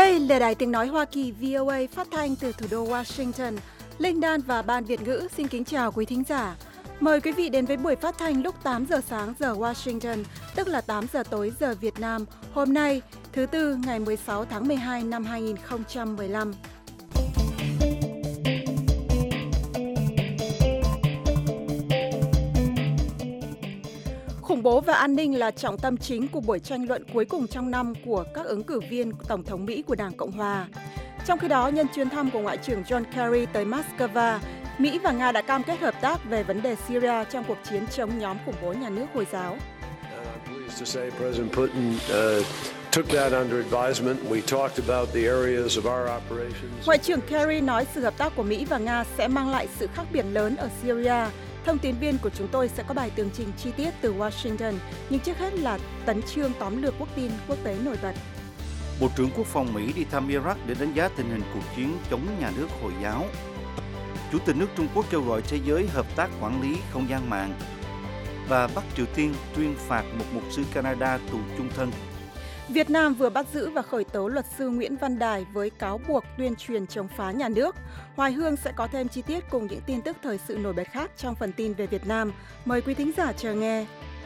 Đây là Đài Tiếng Nói Hoa Kỳ VOA phát thanh từ thủ đô Washington. Linh Đan và Ban Việt ngữ xin kính chào quý thính giả. Mời quý vị đến với buổi phát thanh lúc 8 giờ sáng giờ Washington, tức là 8 giờ tối giờ Việt Nam, hôm nay, thứ Tư, ngày 16 tháng 12 năm 2015. Khủng bố và an ninh là trọng tâm chính của buổi tranh luận cuối cùng trong năm của các ứng cử viên Tổng thống Mỹ của Đảng Cộng Hòa. Trong khi đó, nhân chuyến thăm của Ngoại trưởng John Kerry tới Moscow, Mỹ và Nga đã cam kết hợp tác về vấn đề Syria trong cuộc chiến chống nhóm khủng bố nhà nước Hồi giáo. Ngoại trưởng Kerry nói sự hợp tác của Mỹ và Nga sẽ mang lại sự khác biệt lớn ở Syria. Thông tín viên của chúng tôi sẽ có bài tường trình chi tiết từ Washington, nhưng trước hết là tấn chương tóm lược tin quốc tế nổi bật. Bộ trưởng Quốc phòng Mỹ đi thăm Iraq để đánh giá tình hình cuộc chiến chống nhà nước Hồi giáo. Chủ tịch nước Trung Quốc kêu gọi thế giới hợp tác quản lý không gian mạng. Và Bắc Triều Tiên tuyên phạt một mục sư Canada tù chung thân. Việt Nam vừa bắt giữ và khởi tố luật sư Nguyễn Văn Đài với cáo buộc tuyên truyền chống phá nhà nước. Hoài Hương sẽ có thêm chi tiết cùng những tin tức thời sự nổi bật khác trong phần tin về Việt Nam. Mời quý thính giả chờ nghe.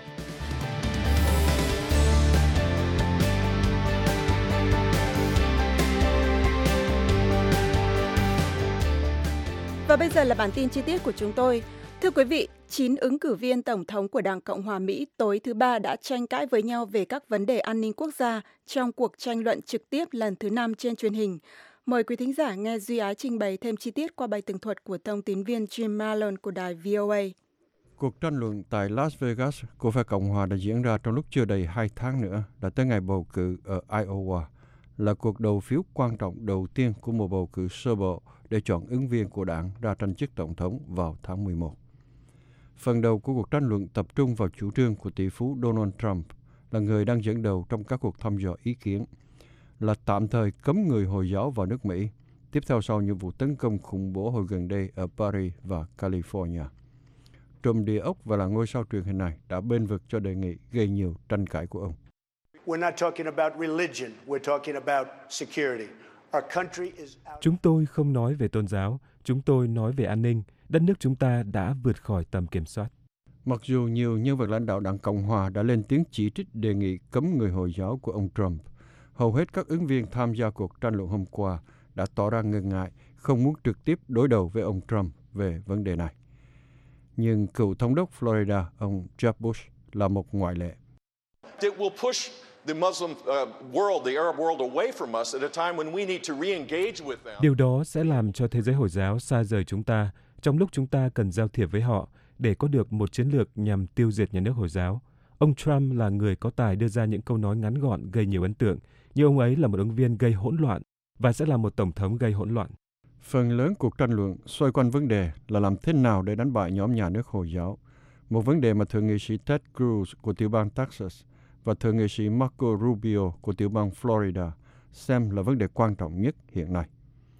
Và bây giờ là bản tin chi tiết của chúng tôi. Thưa quý vị, 9 ứng cử viên Tổng thống của Đảng Cộng hòa Mỹ tối thứ Ba đã tranh cãi với nhau về các vấn đề an ninh quốc gia trong cuộc tranh luận trực tiếp lần thứ 5 trên truyền hình. Mời quý thính giả nghe Duy Ái trình bày thêm chi tiết qua bài tường thuật của thông tín viên Jim Malone của đài VOA. Cuộc tranh luận tại Las Vegas của phe Cộng hòa đã diễn ra trong lúc chưa đầy 2 tháng nữa, đã tới ngày bầu cử ở Iowa, là cuộc đầu phiếu quan trọng đầu tiên của mùa bầu cử sơ bộ để chọn ứng viên của đảng ra tranh chức tổng thống vào tháng 11. Phần đầu của cuộc tranh luận tập trung vào chủ trương của tỷ phú Donald Trump, là người đang dẫn đầu trong các cuộc thăm dò ý kiến, là tạm thời cấm người Hồi giáo vào nước Mỹ, tiếp theo sau những vụ tấn công khủng bố hồi gần đây ở Paris và California. Trùm địa ốc và là ngôi sao truyền hình này đã bênh vực cho đề nghị gây nhiều tranh cãi của ông. Chúng tôi không nói về tôn giáo, chúng tôi nói về an ninh. Đất nước chúng ta đã vượt khỏi tầm kiểm soát. Mặc dù nhiều nhân vật lãnh đạo Đảng Cộng hòa đã lên tiếng chỉ trích đề nghị cấm người Hồi giáo của ông Trump, hầu hết các ứng viên tham gia cuộc tranh luận hôm qua đã tỏ ra ngần ngại, không muốn trực tiếp đối đầu với ông Trump về vấn đề này. Nhưng cựu thống đốc Florida, ông Jeb Bush, là một ngoại lệ. Điều đó sẽ làm cho thế giới Hồi giáo xa rời chúng ta trong lúc chúng ta cần giao thiệp với họ để có được một chiến lược nhằm tiêu diệt nhà nước Hồi giáo. Ông Trump là người có tài đưa ra những câu nói ngắn gọn gây nhiều ấn tượng, nhưng ông ấy là một ứng viên gây hỗn loạn và sẽ là một tổng thống gây hỗn loạn. Phần lớn cuộc tranh luận xoay quanh vấn đề là làm thế nào để đánh bại nhóm nhà nước Hồi giáo, một vấn đề mà Thượng nghị sĩ Ted Cruz của tiểu bang Texas và Thượng nghị sĩ Marco Rubio của tiểu bang Florida xem là vấn đề quan trọng nhất hiện nay.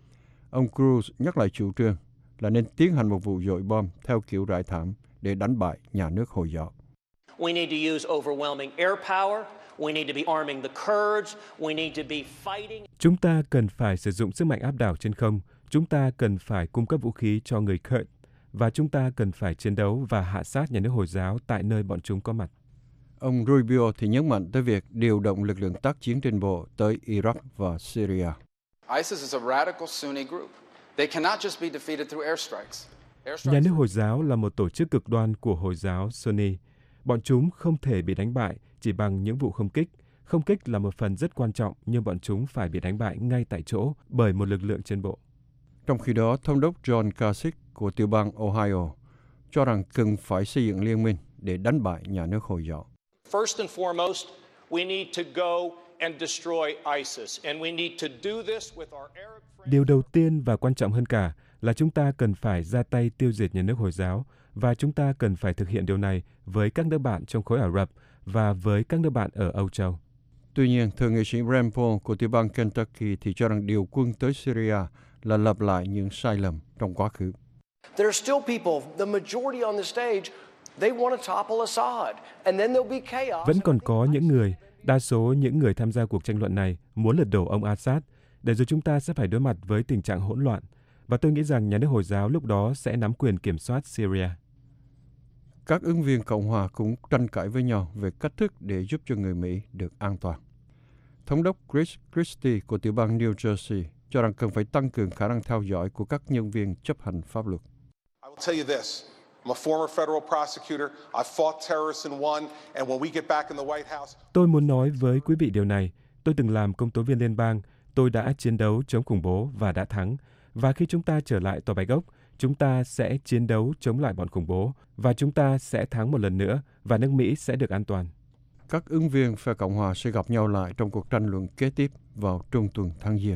Ông Cruz nhắc lại chủ trương là nên tiến hành một vụ dội bom theo kiểu rải thảm để đánh bại nhà nước Hồi giáo. We need to use overwhelming air power. We need to be arming the Kurds. We need to be fighting. Chúng ta cần phải sử dụng sức mạnh áp đảo trên không. Chúng ta cần phải cung cấp vũ khí cho người Kurd. Và chúng ta cần phải chiến đấu và hạ sát nhà nước Hồi giáo tại nơi bọn chúng có mặt. Ông Rubio thì nhấn mạnh tới việc điều động lực lượng tác chiến trên bộ tới Iraq và Syria. ISIS is a radical Sunni group. They cannot just be defeated through airstrikes. Nhà nước Hồi giáo là một tổ chức cực đoan của Hồi giáo Sunni. Bọn chúng không thể bị đánh bại chỉ bằng những vụ không kích. Không kích là một phần rất quan trọng, nhưng bọn chúng phải bị đánh bại ngay tại chỗ bởi một lực lượng trên bộ. Trong khi đó, Thống đốc John Kasich của tiểu bang Ohio cho rằng cần phải xây dựng liên minh để đánh bại nhà nước Hồi giáo. First and foremost, we need to go and destroy ISIS, and we need to do this with our Arab friends. Điều đầu tiên và quan trọng hơn cả là chúng ta cần phải ra tay tiêu diệt nhà nước Hồi giáo, và chúng ta cần phải thực hiện điều này với các nước bạn trong khối Ả Rập và với các nước bạn ở Âu Châu. Tuy nhiên, Thượng nghị sĩ Rand Paul của tiểu bang Kentucky thì cho rằng điều quân tới Syria là lặp lại những sai lầm trong quá khứ. There are still people, the majority on the stage, they want to topple Assad, and then there'll be chaos. Vẫn còn có những người, đa số những người tham gia cuộc tranh luận này muốn lật đổ ông Assad, để rồi chúng ta sẽ phải đối mặt với tình trạng hỗn loạn. Và tôi nghĩ rằng nhà nước Hồi giáo lúc đó sẽ nắm quyền kiểm soát Syria. Các ứng viên Cộng hòa cũng tranh cãi với nhau về cách thức để giúp cho người Mỹ được an toàn. Thống đốc Chris Christie của tiểu bang New Jersey cho rằng cần phải tăng cường khả năng theo dõi của các nhân viên chấp hành pháp luật. I will tell you this. I'm a former federal prosecutor. I fought terrorists and won. And when we get back in the White House... Tôi muốn nói với quý vị điều này. Tôi từng làm công tố viên liên bang. Tôi đã chiến đấu chống khủng bố và đã thắng. Và khi chúng ta trở lại Tòa Bạch Ốc, chúng ta sẽ chiến đấu chống lại bọn khủng bố. Và chúng ta sẽ thắng một lần nữa và nước Mỹ sẽ được an toàn. Các ứng viên phe Cộng hòa sẽ gặp nhau lại trong cuộc tranh luận kế tiếp vào trung tuần tháng Giêng.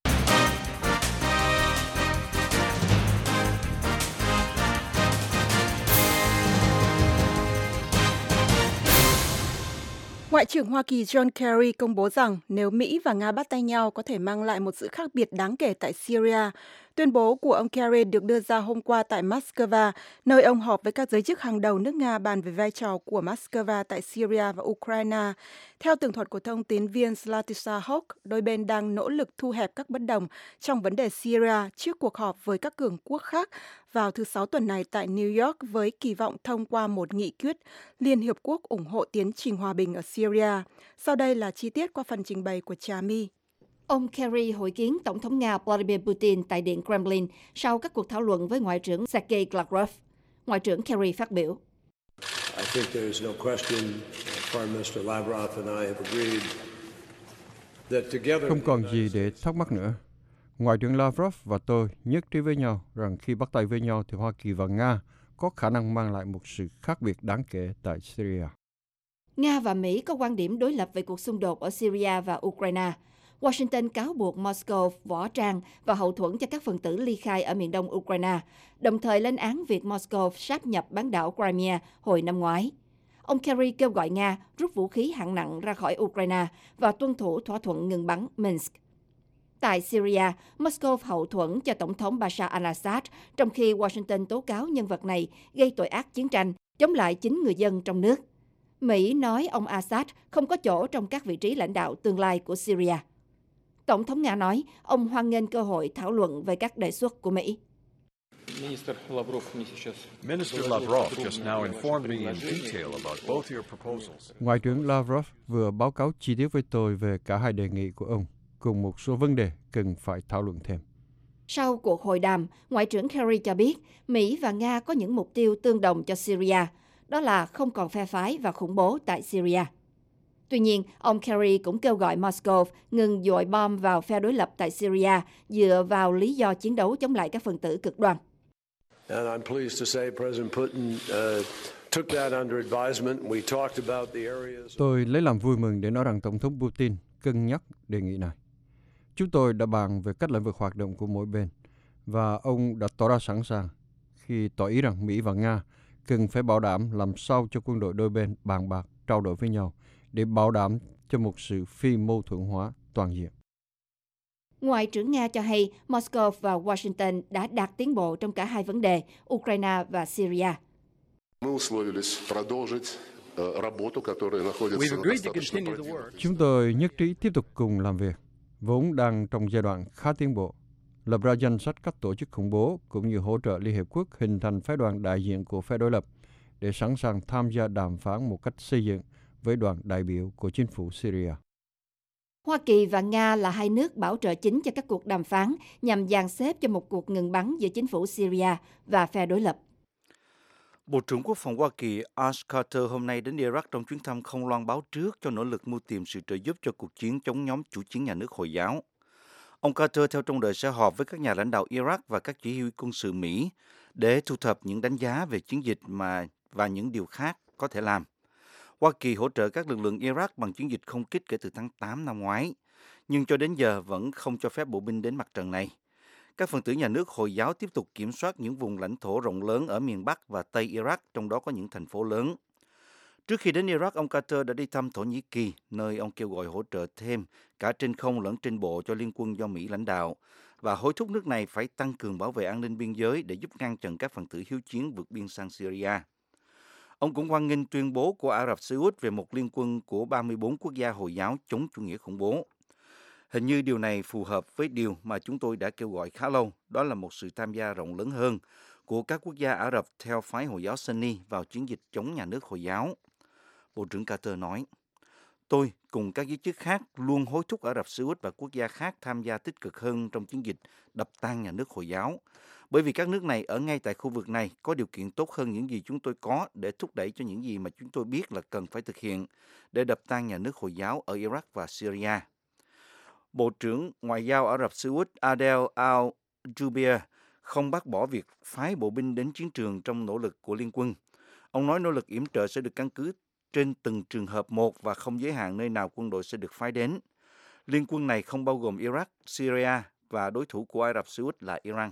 Ngoại trưởng Hoa Kỳ John Kerry công bố rằng nếu Mỹ và Nga bắt tay nhau có thể mang lại một sự khác biệt đáng kể tại Syria. Tuyên bố của ông Kerry được đưa ra hôm qua tại Moscow, nơi ông họp với các giới chức hàng đầu nước Nga bàn về vai trò của Moscow tại Syria và Ukraine. Theo tường thuật của thông tín viên Zlatisa Hock, đôi bên đang nỗ lực thu hẹp các bất đồng trong vấn đề Syria trước cuộc họp với các cường quốc khác vào thứ Sáu tuần này tại New York với kỳ vọng thông qua một nghị quyết Liên Hiệp Quốc ủng hộ tiến trình hòa bình ở Syria. Sau đây là chi tiết qua phần trình bày của Trà My. Ông Kerry hội kiến Tổng thống Nga Vladimir Putin tại Điện Kremlin sau các cuộc thảo luận với Ngoại trưởng Sergei Lavrov. Ngoại trưởng Kerry phát biểu. Không còn gì để thắc mắc nữa. Ngoại trưởng Lavrov và tôi nhất trí với nhau rằng khi bắt tay với nhau thì Hoa Kỳ và Nga có khả năng mang lại một sự khác biệt đáng kể tại Syria. Nga và Mỹ có quan điểm đối lập về cuộc xung đột ở Syria và Ukraine. Washington cáo buộc Moscow võ trang và hậu thuẫn cho các phần tử ly khai ở miền đông Ukraine, đồng thời lên án việc Moscow sáp nhập bán đảo Crimea hồi năm ngoái. Ông Kerry kêu gọi Nga rút vũ khí hạng nặng ra khỏi Ukraine và tuân thủ thỏa thuận ngừng bắn Minsk. Tại Syria, Moscow hậu thuẫn cho Tổng thống Bashar al-Assad, trong khi Washington tố cáo nhân vật này gây tội ác chiến tranh chống lại chính người dân trong nước. Mỹ nói ông Assad không có chỗ trong các vị trí lãnh đạo tương lai của Syria. Tổng thống Nga nói ông hoan nghênh cơ hội thảo luận về các đề xuất của Mỹ. Minister Lavrov just now informed me in detail about both your proposals. Ngoại trưởng Lavrov vừa báo cáo chi tiết với tôi về cả hai đề nghị của ông, cùng một số vấn đề cần phải thảo luận thêm. Sau cuộc hội đàm, Ngoại trưởng Kerry cho biết Mỹ và Nga có những mục tiêu tương đồng cho Syria, đó là không còn phe phái và khủng bố tại Syria. Tuy nhiên, ông Kerry cũng kêu gọi Moscow ngừng dội bom vào phe đối lập tại Syria dựa vào lý do chiến đấu chống lại các phần tử cực đoan. Tôi lấy làm vui mừng để nói rằng Tổng thống Putin cân nhắc đề nghị này. Chúng tôi đã bàn về các lĩnh vực hoạt động của mỗi bên, và ông đã tỏ ra sẵn sàng khi tỏ ý rằng Mỹ và Nga cần phải bảo đảm làm sao cho quân đội đôi bên bàn bạc, trao đổi với nhau để bảo đảm cho một sự phi mâu thuẫn hóa toàn diện. Ngoại trưởng Nga cho hay Moscow và Washington đã đạt tiến bộ trong cả hai vấn đề Ukraine và Syria. Chúng tôi nhất trí tiếp tục cùng làm việc, vốn đang trong giai đoạn khá tiến bộ, lập ra danh sách các tổ chức khủng bố cũng như hỗ trợ Liên Hiệp Quốc hình thành phái đoàn đại diện của phe đối lập để sẵn sàng tham gia đàm phán một cách xây dựng với đoàn đại biểu của chính phủ Syria. Hoa Kỳ và Nga là hai nước bảo trợ chính cho các cuộc đàm phán nhằm dàn xếp cho một cuộc ngừng bắn giữa chính phủ Syria và phe đối lập. Bộ trưởng Quốc phòng Hoa Kỳ Ash Carter hôm nay đến Iraq trong chuyến thăm không loan báo trước cho nỗ lực mưu tìm sự trợ giúp cho cuộc chiến chống nhóm chủ chiến nhà nước Hồi giáo. Ông Carter theo trong đời sẽ họp với các nhà lãnh đạo Iraq và các chỉ huy quân sự Mỹ để thu thập những đánh giá về chiến dịch và những điều khác có thể làm. Hoa Kỳ hỗ trợ các lực lượng Iraq bằng chiến dịch không kích kể từ tháng 8 năm ngoái, nhưng cho đến giờ vẫn không cho phép bộ binh đến mặt trận này. Các phần tử nhà nước Hồi giáo tiếp tục kiểm soát những vùng lãnh thổ rộng lớn ở miền Bắc và Tây Iraq, trong đó có những thành phố lớn. Trước khi đến Iraq, ông Carter đã đi thăm Thổ Nhĩ Kỳ, nơi ông kêu gọi hỗ trợ thêm cả trên không lẫn trên bộ cho liên quân do Mỹ lãnh đạo, và hối thúc nước này phải tăng cường bảo vệ an ninh biên giới để giúp ngăn chặn các phần tử hiếu chiến vượt biên sang Syria. Ông cũng hoan nghênh tuyên bố của Ả Rập Xê Út về một liên quân của 34 quốc gia Hồi giáo chống chủ nghĩa khủng bố. Hình như điều này phù hợp với điều mà chúng tôi đã kêu gọi khá lâu, đó là một sự tham gia rộng lớn hơn của các quốc gia Ả Rập theo phái Hồi giáo Sunni vào chiến dịch chống nhà nước Hồi giáo. Bộ trưởng Carter nói, tôi cùng các giới chức khác luôn hối thúc Ả Rập Xê Út và quốc gia khác tham gia tích cực hơn trong chiến dịch đập tan nhà nước Hồi giáo, bởi vì các nước này ở ngay tại khu vực này có điều kiện tốt hơn những gì chúng tôi có để thúc đẩy cho những gì mà chúng tôi biết là cần phải thực hiện để đập tan nhà nước Hồi giáo ở Iraq và Syria. Bộ trưởng Ngoại giao Ả Rập Xê Út Adel Al-Jubeir không bác bỏ việc phái bộ binh đến chiến trường trong nỗ lực của liên quân. Ông nói nỗ lực yểm trợ sẽ được căn cứ trên từng trường hợp một và không giới hạn nơi nào quân đội sẽ được phái đến. Liên quân này không bao gồm Iraq, Syria và đối thủ của Ả Rập Xê Út là Iran.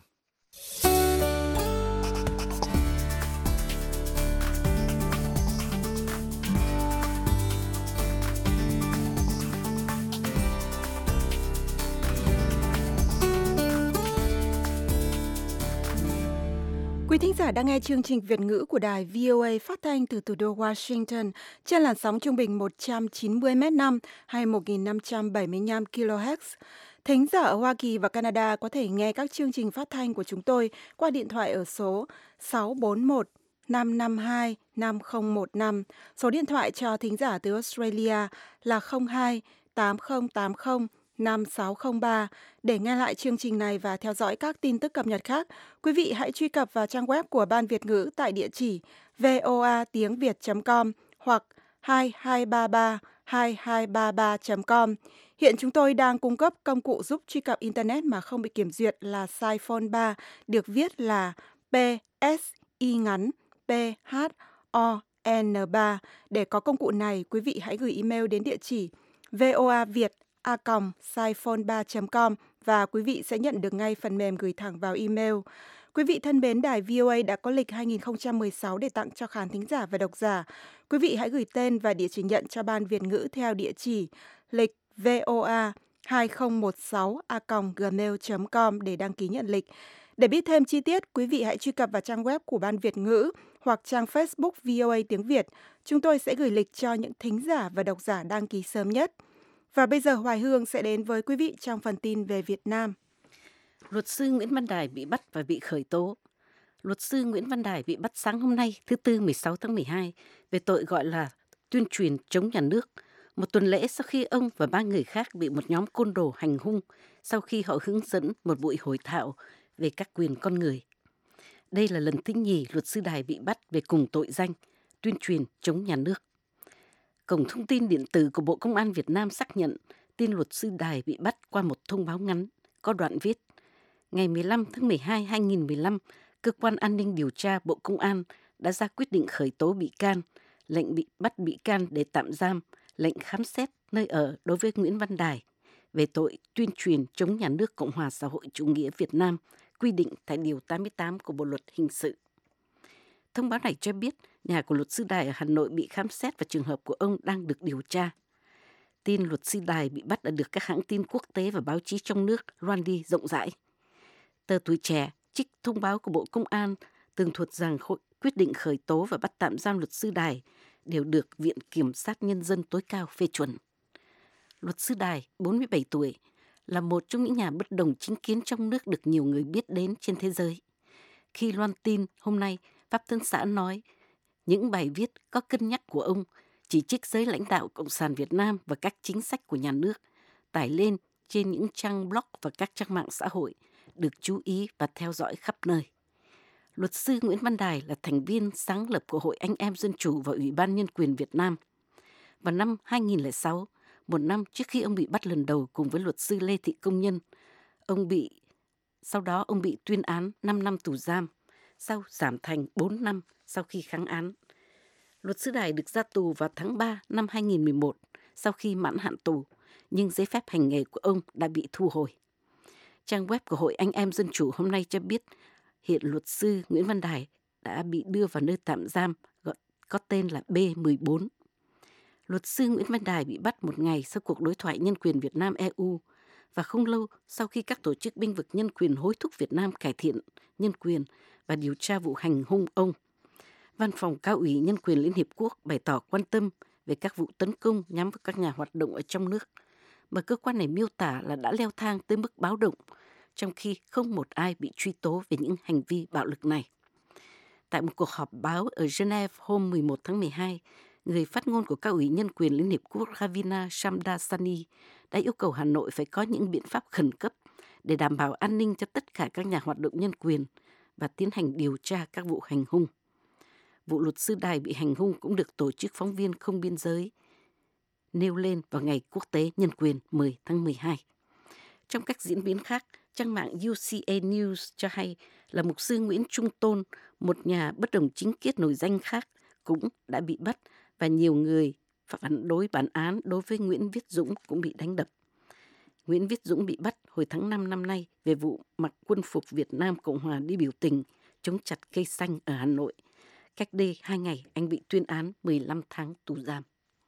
Quý thính giả đang nghe chương trình Việt ngữ của đài VOA phát thanh từ thủ đô Washington trên làn sóng trung bình 190 m/năm hay 1.575 kHz. Thính giả ở Hoa Kỳ và Canada có thể nghe các chương trình phát thanh của chúng tôi qua điện thoại ở số 641 552 5015. Số điện thoại cho thính giả từ Australia là 02 8080 5603. Để nghe lại chương trình này và theo dõi các tin tức cập nhật khác, quý vị hãy truy cập vào trang web của Ban Việt ngữ tại địa chỉ voatiengviet.com hoặc 2233-2233.com. Hiện chúng tôi đang cung cấp công cụ giúp truy cập Internet mà không bị kiểm duyệt là Siphon 3, được viết là PSI ngắn PHON3. Để có công cụ này, quý vị hãy gửi email đến địa chỉ voaviet@siphon3.com và quý vị sẽ nhận được ngay phần mềm gửi thẳng vào email. Quý vị thân mến, đài VOA đã có lịch 2016 để tặng cho khán thính giả và độc giả. Quý vị hãy gửi tên và địa chỉ nhận cho Ban Việt ngữ theo địa chỉ lịch voa2016@gmail.com để đăng ký nhận lịch. Để biết thêm chi tiết, quý vị hãy truy cập vào trang web của Ban Việt ngữ hoặc trang Facebook VOA tiếng Việt. Chúng tôi sẽ gửi lịch cho những thính giả và độc giả đăng ký sớm nhất. Và bây giờ Hoài Hương sẽ đến với quý vị trong phần tin về Việt Nam. Luật sư Nguyễn Văn Đài bị bắt và bị khởi tố. Luật sư Nguyễn Văn Đài bị bắt sáng hôm nay, thứ Tư 16 tháng 12, về tội gọi là tuyên truyền chống nhà nước, một tuần lễ sau khi ông và 3 người khác bị một nhóm côn đồ hành hung sau khi họ hướng dẫn một buổi hội thảo về các quyền con người. Đây là lần thứ nhì luật sư Đài bị bắt về cùng tội danh tuyên truyền chống nhà nước. Cổng thông tin điện tử của Bộ Công an Việt Nam xác nhận tin luật sư Đài bị bắt qua một thông báo ngắn, có đoạn viết: Ngày 15 tháng 12, 2015, Cơ quan An ninh Điều tra Bộ Công an đã ra quyết định khởi tố bị can, lệnh bị bắt bị can để tạm giam, lệnh khám xét nơi ở đối với Nguyễn Văn Đài về tội tuyên truyền chống nhà nước Cộng hòa xã hội chủ nghĩa Việt Nam, quy định tại Điều 88 của Bộ Luật Hình sự. Thông báo này cho biết nhà của luật sư Đài ở Hà Nội bị khám xét và trường hợp của ông đang được điều tra. Tin luật sư Đài bị bắt đã được các hãng tin quốc tế và báo chí trong nước loan đi rộng rãi. Tờ Tuổi Trẻ trích thông báo của Bộ Công an tường thuật rằng quyết định khởi tố và bắt tạm giam luật sư Đài đều được Viện Kiểm sát Nhân dân tối cao phê chuẩn. Luật sư Đài, 47 tuổi, là một trong những nhà bất đồng chính kiến trong nước được nhiều người biết đến trên thế giới. Khi loan tin hôm nay, Pháp Tân Xã nói những bài viết có cân nhắc của ông chỉ trích giới lãnh đạo Cộng sản Việt Nam và các chính sách của nhà nước, tải lên trên những trang blog và các trang mạng xã hội, được chú ý và theo dõi khắp nơi. Luật sư Nguyễn Văn Đài là thành viên sáng lập của Hội Anh em Dân Chủ và Ủy ban Nhân quyền Việt Nam. Vào năm 2006, một năm trước khi ông bị bắt lần đầu cùng với luật sư Lê Thị Công Nhân, sau đó ông bị tuyên án 5 năm tù giam, sau giảm thành 4 năm sau khi kháng án. Luật sư Đài được ra tù vào tháng 3 năm 2011 sau khi mãn hạn tù, nhưng giấy phép hành nghề của ông đã bị thu hồi. Trang web của Hội Anh em Dân Chủ hôm nay cho biết hiện luật sư Nguyễn Văn Đài đã bị đưa vào nơi tạm giam có tên là B14. Luật sư Nguyễn Văn Đài bị bắt một ngày sau cuộc đối thoại nhân quyền Việt Nam-EU và không lâu sau khi các tổ chức bênh vực nhân quyền hối thúc Việt Nam cải thiện nhân quyền và điều tra vụ hành hung ông. Văn phòng Cao ủy Nhân quyền Liên Hiệp Quốc bày tỏ quan tâm về các vụ tấn công nhắm vào các nhà hoạt động ở trong nước. mà cơ quan này miêu tả là đã leo thang tới mức báo động, trong khi không một ai bị truy tố về những hành vi bạo lực này. Tại một cuộc họp báo ở Geneva hôm 11 tháng 12, người phát ngôn của Cao ủy Nhân quyền Liên Hiệp Quốc Ravina Shamdasani đã yêu cầu Hà Nội phải có những biện pháp khẩn cấp để đảm bảo an ninh cho tất cả các nhà hoạt động nhân quyền và tiến hành điều tra các vụ hành hung. Vụ luật sư Đài bị hành hung cũng được Tổ chức Phóng viên Không Biên giới nêu lên vào Ngày Quốc tế Nhân quyền 10 tháng 12. Trong các diễn biến khác, trang mạng UCA News cho hay là mục sư Nguyễn Trung Tôn, một nhà bất đồng chính kiến nổi danh khác, cũng đã bị bắt và nhiều người phản đối bản án đối với Nguyễn Viết Dũng cũng bị đánh đập. Nguyễn Viết Dũng bị bắt hồi tháng 5 năm nay về vụ mặc quân phục Việt Nam Cộng Hòa đi biểu tình chống chặt cây xanh ở Hà Nội. Cách đây 2 ngày, anh bị tuyên án 15 tháng tù giam.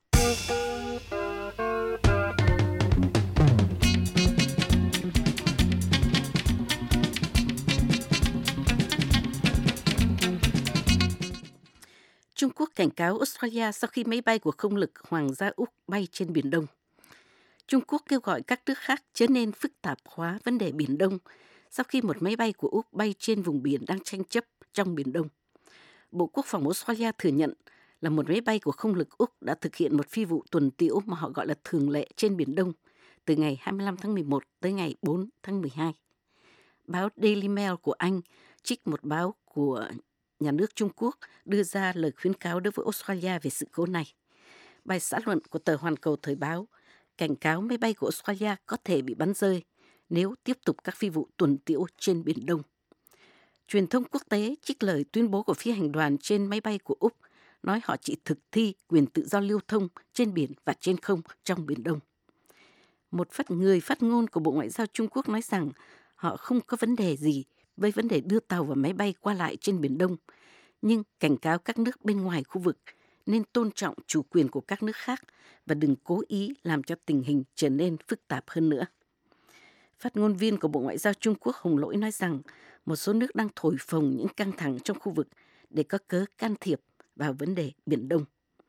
Trung Quốc cảnh cáo Australia sau khi máy bay của không lực Hoàng gia Úc bay trên Biển Đông. Trung Quốc kêu gọi các nước khác chớ nên phức tạp hóa vấn đề Biển Đông sau khi một máy bay của Úc bay trên vùng biển đang tranh chấp trong Biển Đông. Bộ Quốc phòng Australia thừa nhận là một máy bay của không lực Úc đã thực hiện một phi vụ tuần tiễu mà họ gọi là thường lệ trên Biển Đông từ ngày 25 tháng 11 tới ngày 4 tháng 12. Báo Daily Mail của Anh trích một báo của nhà nước Trung Quốc đưa ra lời khuyến cáo đối với Australia về sự cố này. Bài xã luận của tờ Hoàn Cầu Thời báo cảnh cáo máy bay của Australia có thể bị bắn rơi nếu tiếp tục các phi vụ tuần tiễu trên Biển Đông. Truyền thông quốc tế trích lời tuyên bố của phi hành đoàn trên máy bay của Úc, nói họ chỉ thực thi quyền tự do lưu thông trên biển và trên không trong Biển Đông. Một người phát ngôn của Bộ Ngoại giao Trung Quốc nói rằng họ không có vấn đề gì với vấn đề đưa tàu và máy bay qua lại trên Biển Đông, nhưng cảnh cáo các nước bên ngoài khu vực nên tôn trọng chủ quyền của các nước khác và đừng cố ý làm cho tình hình trở nên phức tạp hơn nữa. Phát ngôn viên của Bộ Ngoại giao Trung Quốc Hồng Lỗi nói rằng một số nước đang thổi phồng những căng thẳng trong khu vực để có cớ can thiệp vào vấn đề Biển Đông.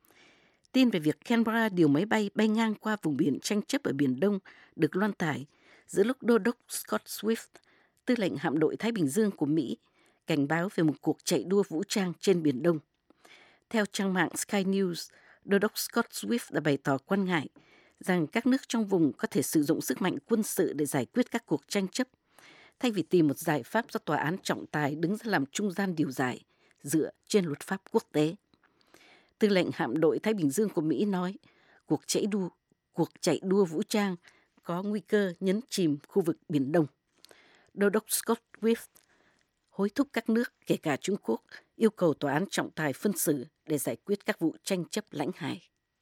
Tin về việc Canberra điều máy bay bay ngang qua vùng biển tranh chấp ở Biển Đông được loan tải giữa lúc Đô đốc Scott Swift, tư lệnh hạm đội Thái Bình Dương của Mỹ, cảnh báo về một cuộc chạy đua vũ trang trên Biển Đông. Theo trang mạng Sky News, Đô đốc Scott Swift đã bày tỏ quan ngại rằng các nước trong vùng có thể sử dụng sức mạnh quân sự để giải quyết các cuộc tranh chấp, thay vì tìm một giải pháp do tòa án trọng tài đứng ra làm trung gian điều giải dựa trên luật pháp quốc tế. Tư lệnh hạm đội Thái Bình Dương của Mỹ nói cuộc chạy đua vũ trang có nguy cơ nhấn chìm khu vực Biển Đông. Đô đốc Scott Swift hối thúc các nước, kể cả Trung Quốc, yêu cầu tòa án trọng tài phân xử để giải quyết các vụ tranh chấp lãnh hải.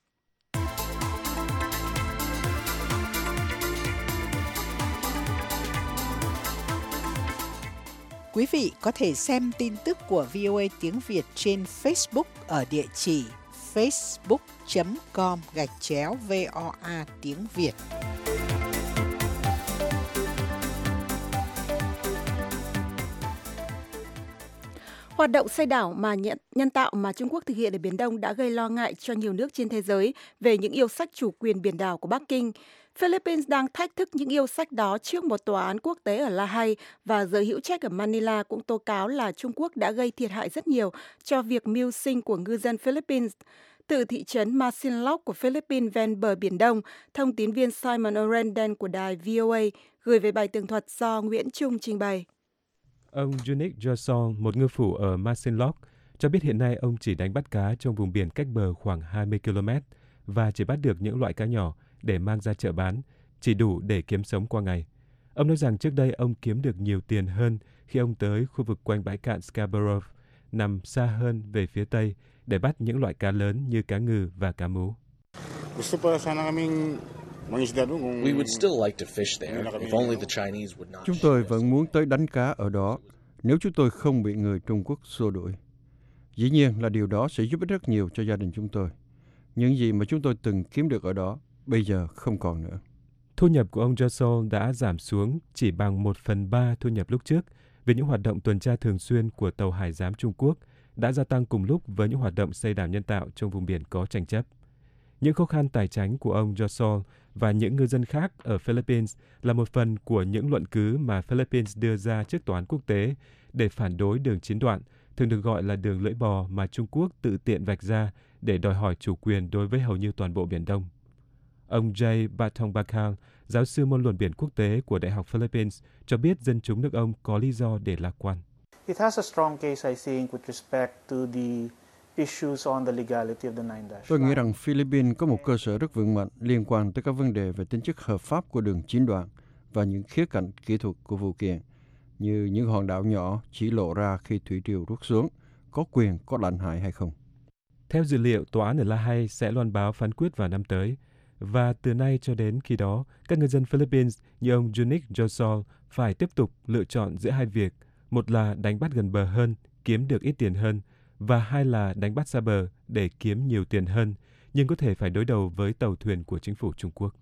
Quý vị có thể xem tin tức của VOA tiếng Việt trên Facebook ở địa chỉ facebook.com/VOA tiếng Việt. Hoạt động xây đảo nhân tạo mà Trung Quốc thực hiện ở Biển Đông đã gây lo ngại cho nhiều nước trên thế giới về những yêu sách chủ quyền biển đảo của Bắc Kinh. Philippines đang thách thức những yêu sách đó trước một tòa án quốc tế ở La Hay, và giới hữu trách ở Manila cũng tố cáo là Trung Quốc đã gây thiệt hại rất nhiều cho việc mưu sinh của ngư dân Philippines. Từ thị trấn Masinloc của Philippines ven bờ Biển Đông, thông tín viên Simon O'Renden của đài VOA gửi về bài tường thuật do Nguyễn Trung trình bày. Ông Unique Johnson, một ngư phủ ở Masinloc, cho biết hiện nay ông chỉ đánh bắt cá trong vùng biển cách bờ khoảng 20 km và chỉ bắt được những loại cá nhỏ để mang ra chợ bán, chỉ đủ để kiếm sống qua ngày. Ông nói rằng trước đây ông kiếm được nhiều tiền hơn khi ông tới khu vực quanh bãi cạn Scarborough, nằm xa hơn về phía tây, để bắt những loại cá lớn như cá ngừ và cá mú. Chúng tôi vẫn muốn tới đánh cá ở đó nếu chúng tôi không bị người Trung Quốc xua đuổi. Dĩ nhiên là điều đó sẽ giúp ích rất nhiều cho gia đình chúng tôi. Những gì mà chúng tôi từng kiếm được ở đó bây giờ không còn nữa. Thu nhập của ông Johnson đã giảm xuống chỉ bằng 1/3 thu nhập lúc trước vì những hoạt động tuần tra thường xuyên của tàu hải giám Trung Quốc đã gia tăng cùng lúc với những hoạt động xây đảo nhân tạo trong vùng biển có tranh chấp. Những khó khăn tài chính của ông Josol và những ngư dân khác ở Philippines là một phần của những luận cứ mà Philippines đưa ra trước tòa án quốc tế để phản đối đường chín đoạn, thường được gọi là đường lưỡi bò mà Trung Quốc tự tiện vạch ra để đòi hỏi chủ quyền đối với hầu như toàn bộ Biển Đông. Ông Jay Batong Bakal, giáo sư môn luận biển quốc tế của Đại học Philippines, cho biết dân chúng nước ông có lý do để lạc quan. It has a strong case, I think, with respect to the issues on the legality of the Nine Dash. Tôi nghĩ rằng Philippines có một cơ sở rất vững mạnh liên quan tới các vấn đề về tính chất hợp pháp của đường chín đoạn và những khía cạnh kỹ thuật của vụ kiện, như những hòn đảo nhỏ chỉ lộ ra khi thủy triều rút xuống, có quyền có lãnh hải hay không. Theo dữ liệu, tòa án ở La Hay sẽ loan báo phán quyết vào năm tới. Và từ nay cho đến khi đó, các ngư dân Philippines như ông Junick Josol phải tiếp tục lựa chọn giữa hai việc. Một là đánh bắt gần bờ hơn, kiếm được ít tiền hơn, và hai là đánh bắt xa bờ để kiếm nhiều tiền hơn, nhưng có thể phải đối đầu với tàu thuyền của chính phủ Trung Quốc.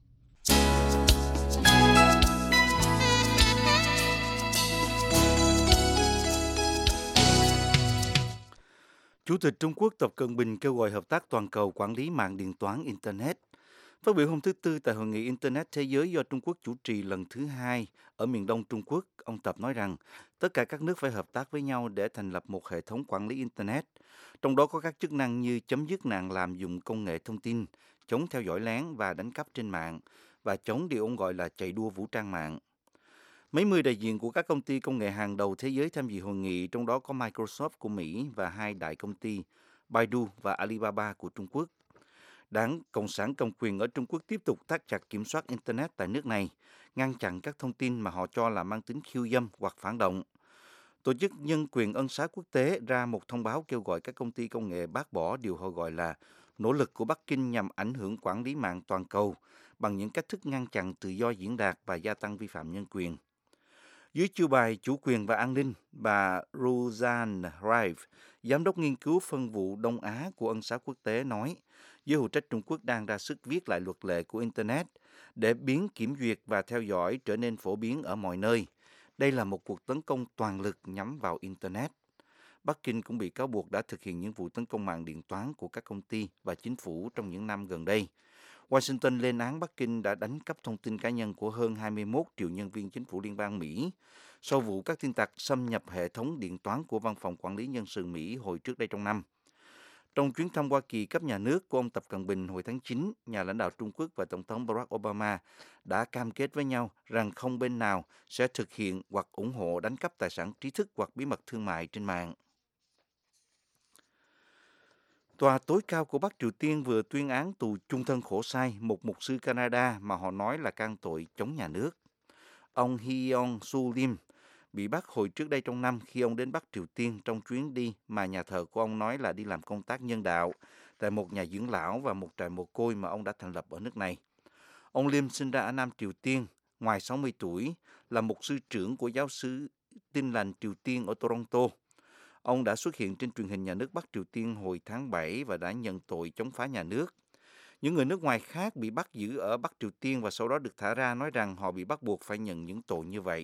Chủ tịch Trung Quốc Tập Cận Bình kêu gọi hợp tác toàn cầu quản lý mạng điện toán Internet. Phát biểu hôm thứ Tư tại Hội nghị Internet Thế giới do Trung Quốc chủ trì lần thứ 2 ở miền Đông Trung Quốc, ông Tập nói rằng tất cả các nước phải hợp tác với nhau để thành lập một hệ thống quản lý Internet, trong đó có các chức năng như chấm dứt nạn lạm dụng công nghệ thông tin, chống theo dõi lén và đánh cắp trên mạng, và chống điều ông gọi là chạy đua vũ trang mạng. Mấy mươi đại diện của các công ty công nghệ hàng đầu thế giới tham dự hội nghị, trong đó có Microsoft của Mỹ và hai đại công ty Baidu và Alibaba của Trung Quốc. Đảng Cộng sản cầm quyền ở Trung Quốc tiếp tục thắt chặt kiểm soát Internet tại nước này, ngăn chặn các thông tin mà họ cho là mang tính khiêu dâm hoặc phản động. Tổ chức Nhân quyền Ân xá Quốc tế ra một thông báo kêu gọi các công ty công nghệ bác bỏ điều họ gọi là nỗ lực của Bắc Kinh nhằm ảnh hưởng quản lý mạng toàn cầu bằng những cách thức ngăn chặn tự do diễn đạt và gia tăng vi phạm nhân quyền. Dưới chiêu bài chủ quyền và an ninh, bà Roseanne Rive, giám đốc nghiên cứu phân vụ Đông Á của Ân xá Quốc tế nói, giới hữu trách Trung Quốc đang ra sức viết lại luật lệ của Internet để biến kiểm duyệt và theo dõi trở nên phổ biến ở mọi nơi. Đây là một cuộc tấn công toàn lực nhắm vào Internet. Bắc Kinh cũng bị cáo buộc đã thực hiện những vụ tấn công mạng điện toán của các công ty và chính phủ trong những năm gần đây. Washington lên án Bắc Kinh đã đánh cắp thông tin cá nhân của hơn 21 triệu nhân viên chính phủ liên bang Mỹ sau vụ các tin tặc xâm nhập hệ thống điện toán của Văn phòng Quản lý Nhân sự Mỹ hồi trước đây trong năm. Trong chuyến thăm Hoa Kỳ cấp nhà nước của ông Tập Cận Bình hồi tháng 9, nhà lãnh đạo Trung Quốc và Tổng thống Barack Obama đã cam kết với nhau rằng không bên nào sẽ thực hiện hoặc ủng hộ đánh cắp tài sản trí thức hoặc bí mật thương mại trên mạng. Tòa tối cao của Bắc Triều Tiên vừa tuyên án tù chung thân khổ sai một mục sư Canada mà họ nói là can tội chống nhà nước. Ông Hyun-Soo Lim bị bắt hồi trước đây trong năm khi ông đến Bắc Triều Tiên trong chuyến đi mà nhà thờ của ông nói là đi làm công tác nhân đạo tại một nhà dưỡng lão và một trại mồ côi mà ông đã thành lập ở nước này. Ông Lim sinh ra ở Nam Triều Tiên, ngoài 60 tuổi, là mục sư trưởng của giáo xứ Tin lành Triều Tiên ở Toronto. Ông đã xuất hiện trên truyền hình nhà nước Bắc Triều Tiên hồi tháng 7 và đã nhận tội chống phá nhà nước. Những người nước ngoài khác bị bắt giữ ở Bắc Triều Tiên và sau đó được thả ra nói rằng họ bị bắt buộc phải nhận những tội như vậy.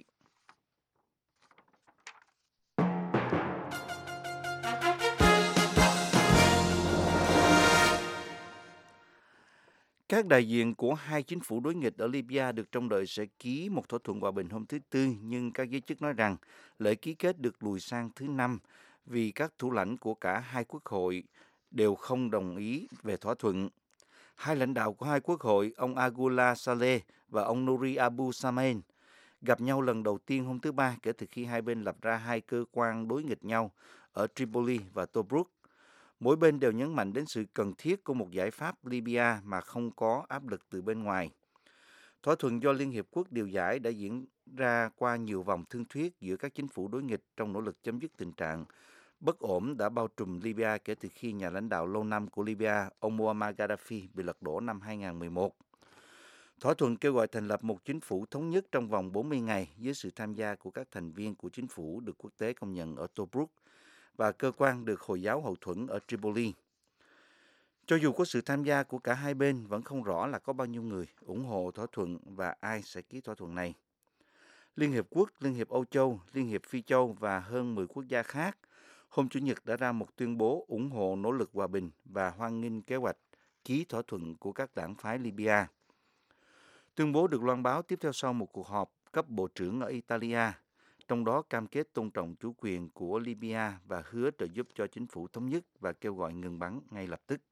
Các đại diện của hai chính phủ đối nghịch ở Libya được trông đợi sẽ ký một thỏa thuận hòa bình hôm thứ Tư, nhưng các giới chức nói rằng lễ ký kết được lùi sang thứ Năm vì các thủ lãnh của cả hai quốc hội đều không đồng ý về thỏa thuận. Hai lãnh đạo của hai quốc hội, ông Agula Saleh và ông Nouri Abu Samen, gặp nhau lần đầu tiên hôm thứ Ba kể từ khi hai bên lập ra hai cơ quan đối nghịch nhau ở Tripoli và Tobruk. Mỗi bên đều nhấn mạnh đến sự cần thiết của một giải pháp Libya mà không có áp lực từ bên ngoài. Thỏa thuận do Liên Hiệp Quốc điều giải đã diễn ra qua nhiều vòng thương thuyết giữa các chính phủ đối nghịch trong nỗ lực chấm dứt tình trạng bất ổn đã bao trùm Libya kể từ khi nhà lãnh đạo lâu năm của Libya, ông Muammar Gaddafi, bị lật đổ năm 2011. Thỏa thuận kêu gọi thành lập một chính phủ thống nhất trong vòng 40 ngày với sự tham gia của các thành viên của chính phủ được quốc tế công nhận ở Tobruk và cơ quan được Hồi giáo hậu thuẫn ở Tripoli. Cho dù có sự tham gia của cả hai bên, vẫn không rõ là có bao nhiêu người ủng hộ thỏa thuận và ai sẽ ký thỏa thuận này. Liên Hiệp Quốc, Liên Hiệp Âu Châu, Liên Hiệp Phi Châu và hơn 10 quốc gia khác hôm Chủ nhật đã ra một tuyên bố ủng hộ nỗ lực hòa bình và hoan nghênh kế hoạch ký thỏa thuận của các đảng phái Libya. Tuyên bố được loan báo tiếp theo sau một cuộc họp cấp bộ trưởng ở Italia, trong đó cam kết tôn trọng chủ quyền của Libya và hứa trợ giúp cho chính phủ thống nhất và kêu gọi ngừng bắn ngay lập tức.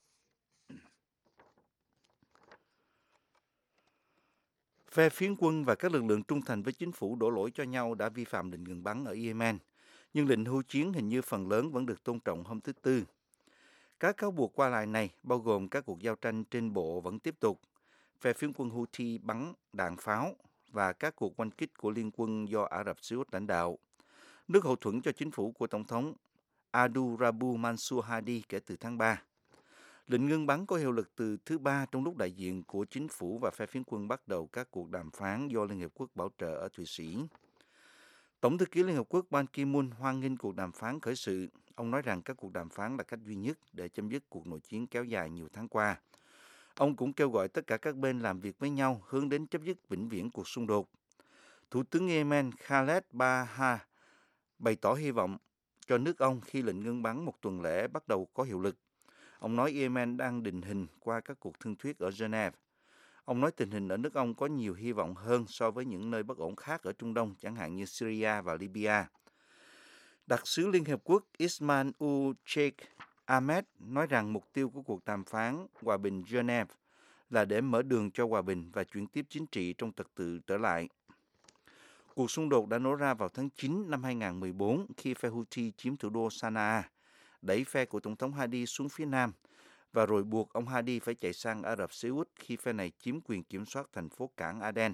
Phe phiến quân và các lực lượng trung thành với chính phủ đổ lỗi cho nhau đã vi phạm lệnh ngừng bắn ở Yemen, nhưng lệnh hưu chiến hình như phần lớn vẫn được tôn trọng hôm thứ Tư. Các cáo buộc qua lại này, bao gồm các cuộc giao tranh trên bộ vẫn tiếp tục, phe phiến quân Houthi bắn đạn pháo và các cuộc oanh kích của liên quân do Ả Rập Xê Út lãnh đạo, nước hậu thuẫn cho chính phủ của Tổng thống Abdul Rabu Mansur Hadi kể từ tháng 3. Lệnh ngưng bắn có hiệu lực từ thứ Ba trong lúc đại diện của chính phủ và phe phiến quân bắt đầu các cuộc đàm phán do Liên Hiệp Quốc bảo trợ ở Thụy Sĩ. Tổng thư ký Liên Hợp Quốc Ban Ki-moon hoan nghênh cuộc đàm phán khởi sự. Ông nói rằng các cuộc đàm phán là cách duy nhất để chấm dứt cuộc nội chiến kéo dài nhiều tháng qua. Ông cũng kêu gọi tất cả các bên làm việc với nhau hướng đến chấm dứt vĩnh viễn cuộc xung đột. Thủ tướng Yemen Khaled Baha bày tỏ hy vọng cho nước ông khi lệnh ngưng bắn một tuần lễ bắt đầu có hiệu lực. Ông nói Yemen đang định hình qua các cuộc thương thuyết ở Geneva. Ông nói tình hình ở nước ông có nhiều hy vọng hơn so với những nơi bất ổn khác ở Trung Đông, chẳng hạn như Syria và Libya. Đặc sứ Liên Hợp Quốc Ismail Sheikh Ahmed nói rằng mục tiêu của cuộc đàm phán hòa bình Geneva là để mở đường cho hòa bình và chuyển tiếp chính trị trong trật tự trở lại. Cuộc xung đột đã nổ ra vào tháng 9 năm 2014 khi phe Houthi chiếm thủ đô Sanaa, đẩy phe của Tổng thống Hadi xuống phía nam và rồi buộc ông Hadi phải chạy sang Ả Rập Xê Út khi phe này chiếm quyền kiểm soát thành phố cảng Aden.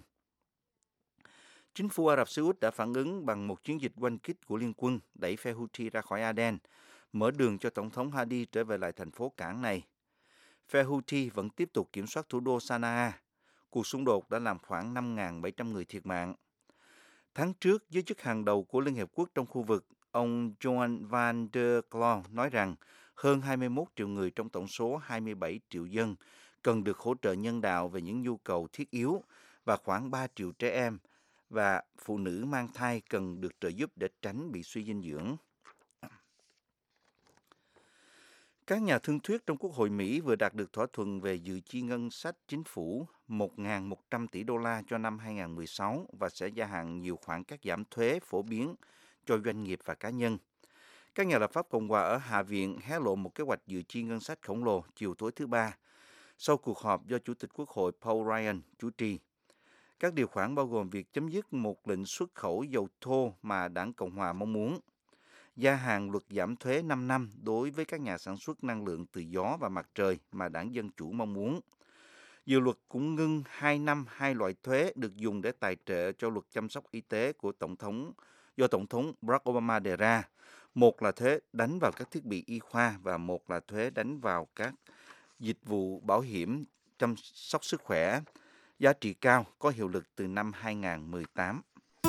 Chính phủ Ả Rập Xê Út đã phản ứng bằng một chiến dịch oanh kích của liên quân đẩy phe Houthi ra khỏi Aden, mở đường cho Tổng thống Hadi trở về lại thành phố cảng này. Phe Houthi vẫn tiếp tục kiểm soát thủ đô Sanaa. Cuộc xung đột đã làm khoảng 5.700 người thiệt mạng. Tháng trước, giới chức hàng đầu của Liên Hiệp Quốc trong khu vực, ông Johan van der Klaauw nói rằng hơn 21 triệu người trong tổng số 27 triệu dân cần được hỗ trợ nhân đạo về những nhu cầu thiết yếu và khoảng 3 triệu trẻ em và phụ nữ mang thai cần được trợ giúp để tránh bị suy dinh dưỡng. Các nhà thương thuyết trong Quốc hội Mỹ vừa đạt được thỏa thuận về dự chi ngân sách chính phủ 1.100 tỷ đô la cho năm 2016 và sẽ gia hạn nhiều khoản cắt giảm thuế phổ biến cho doanh nghiệp và cá nhân. Các nhà lập pháp Cộng hòa ở Hạ viện hé lộ một kế hoạch dự chi ngân sách khổng lồ chiều tối thứ Ba, sau cuộc họp do Chủ tịch Quốc hội Paul Ryan chủ trì. Các điều khoản bao gồm việc chấm dứt một lệnh xuất khẩu dầu thô mà Đảng Cộng hòa mong muốn, gia hạn luật giảm thuế 5 năm đối với các nhà sản xuất năng lượng từ gió và mặt trời mà Đảng Dân Chủ mong muốn. Dự luật cũng ngưng 2 năm 2 loại thuế được dùng để tài trợ cho luật chăm sóc y tế của do Tổng thống Barack Obama đề ra. Một là thuế đánh vào các thiết bị y khoa và một là thuế đánh vào các dịch vụ bảo hiểm chăm sóc sức khỏe giá trị cao có hiệu lực từ năm 2018.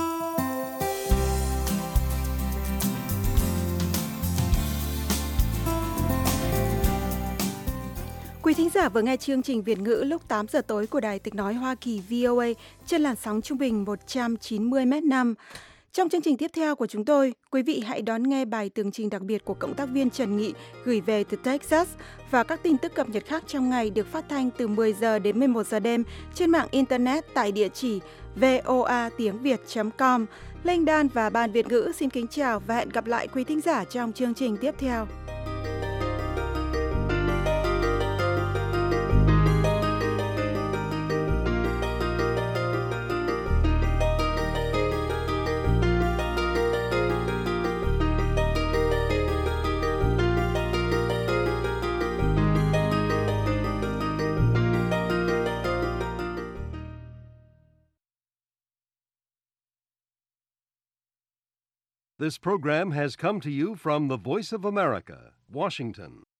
Quý thính giả vừa nghe chương trình Việt ngữ lúc 8 giờ tối của Đài Tiếng nói Hoa Kỳ VOA trên làn sóng trung bình 190 m/5. Trong chương trình tiếp theo của chúng tôi, quý vị hãy đón nghe bài tường trình đặc biệt của cộng tác viên Trần Nghị gửi về từ Texas và các tin tức cập nhật khác trong ngày được phát thanh từ 10 giờ đến 11 giờ đêm trên mạng Internet tại địa chỉ voatiengviet.com. Linh Đan và Ban Việt ngữ xin kính chào và hẹn gặp lại quý thính giả trong chương trình tiếp theo. This program has come to you from the Voice of America, Washington.